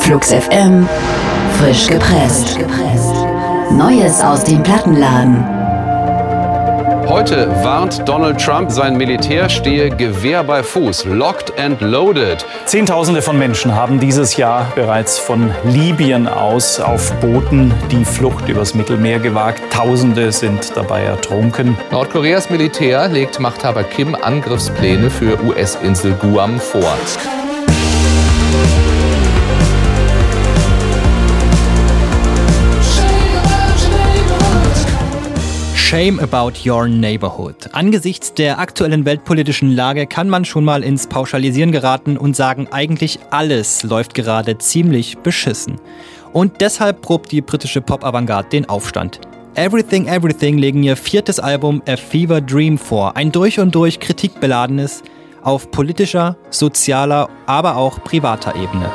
Flux FM, frisch gepresst. Neues aus dem Plattenladen. Heute warnt Donald Trump, sein Militär stehe Gewehr bei Fuß, locked and loaded. Zehntausende von Menschen haben dieses Jahr bereits von Libyen aus auf Booten die Flucht übers Mittelmeer gewagt. Tausende sind dabei ertrunken. Nordkoreas Militär legt Machthaber Kim Angriffspläne für US-Insel Guam vor. Shame about your neighborhood. Angesichts der aktuellen weltpolitischen Lage kann man schon mal ins Pauschalisieren geraten und sagen, eigentlich alles läuft gerade ziemlich beschissen. Und deshalb probt die britische Pop-Avantgarde den Aufstand. Everything Everything legen ihr viertes Album A Fever Dream vor. Ein durch und durch kritikbeladenes auf politischer, sozialer, aber auch privater Ebene.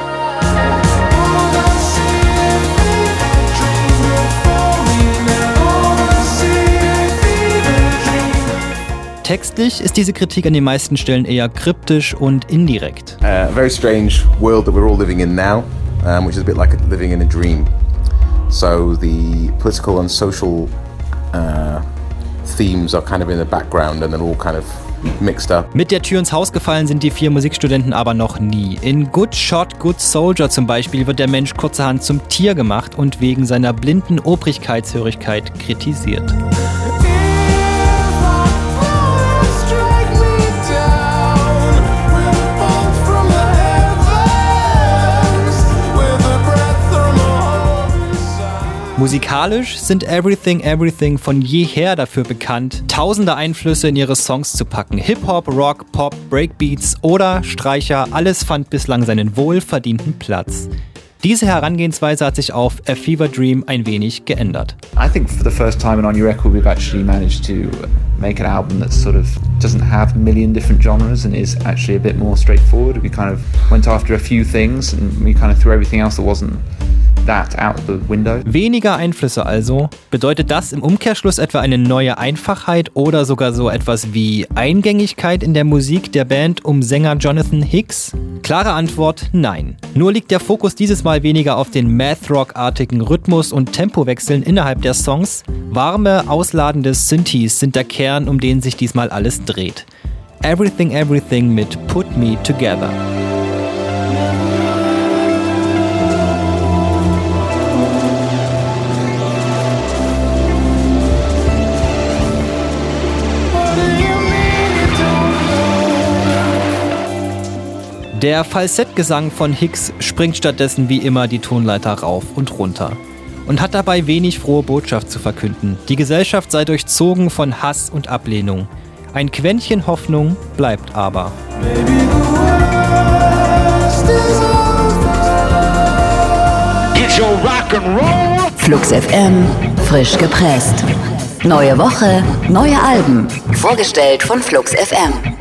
Textlich ist diese Kritik an den meisten Stellen eher kryptisch und indirekt. A very strange world that we're all living in now, which is a bit like living in a dream. So the political and social themes are kind of in the background and they're all kind of mixed up. Mit der Tür ins Haus gefallen sind die vier Musikstudenten aber noch nie. In Good Shot, Good Soldier zum Beispiel wird der Mensch kurzerhand zum Tier gemacht und wegen seiner blinden Obrigkeitshörigkeit kritisiert. Musikalisch sind Everything Everything von jeher dafür bekannt, tausende Einflüsse in ihre Songs zu packen. Hip-Hop, Rock, Pop, Breakbeats oder Streicher, alles fand bislang seinen wohlverdienten Platz. Diese Herangehensweise hat sich auf A Fever Dream ein wenig geändert. I think for the first time on your record we've actually managed to make an album that sort of doesn't have a million different genres and is actually a bit more straightforward. We kind of went after a few things and we kind of threw everything else that wasn't that out the window. Weniger Einflüsse also. Bedeutet das im Umkehrschluss etwa eine neue Einfachheit oder sogar so etwas wie Eingängigkeit in der Musik der Band um Sänger Jonathan Hicks? Klare Antwort: Nein. Nur liegt der Fokus dieses Mal weniger auf den Math-Rock-artigen Rhythmus- und Tempowechseln innerhalb der Songs. Warme, ausladende Synthes sind der Kern, um den sich diesmal alles dreht. Everything Everything mit Put Me Together. Der Falsettgesang von Hicks springt stattdessen wie immer die Tonleiter rauf und runter und hat dabei wenig frohe Botschaft zu verkünden. Die Gesellschaft sei durchzogen von Hass und Ablehnung. Ein Quäntchen Hoffnung bleibt aber. Flux FM, frisch gepresst. Neue Woche, neue Alben. Vorgestellt von Flux FM.